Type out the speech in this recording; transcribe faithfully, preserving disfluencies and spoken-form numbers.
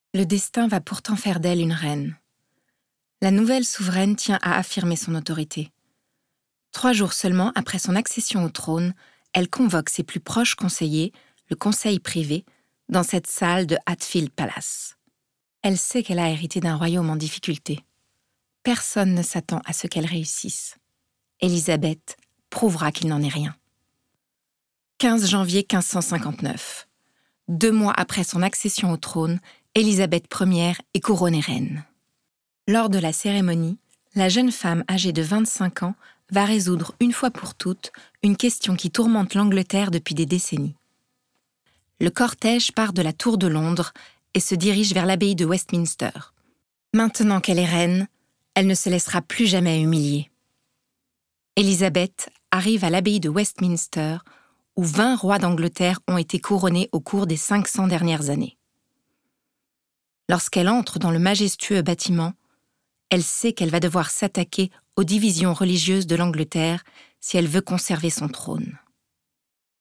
Le destin va pourtant faire d'elle une reine. La nouvelle souveraine tient à affirmer son autorité. Trois jours seulement après son accession au trône, elle convoque ses plus proches conseillers, le conseil privé, dans cette salle de Hatfield Palace. Elle sait qu'elle a hérité d'un royaume en difficulté. Personne ne s'attend à ce qu'elle réussisse. Élisabeth prouvera qu'il n'en est rien. quinze janvier quinze cent cinquante-neuf. Deux mois après son accession au trône, Élisabeth première est couronnée reine. Lors de la cérémonie, la jeune femme âgée de vingt-cinq ans va résoudre une fois pour toutes une question qui tourmente l'Angleterre depuis des décennies. Le cortège part de la Tour de Londres et se dirige vers l'abbaye de Westminster. Maintenant qu'elle est reine, elle ne se laissera plus jamais humilier. Élisabeth arrive à l'abbaye de Westminster, où vingt rois d'Angleterre ont été couronnés au cours des cinq cents dernières années. Lorsqu'elle entre dans le majestueux bâtiment, elle sait qu'elle va devoir s'attaquer aux divisions religieuses de l'Angleterre si elle veut conserver son trône.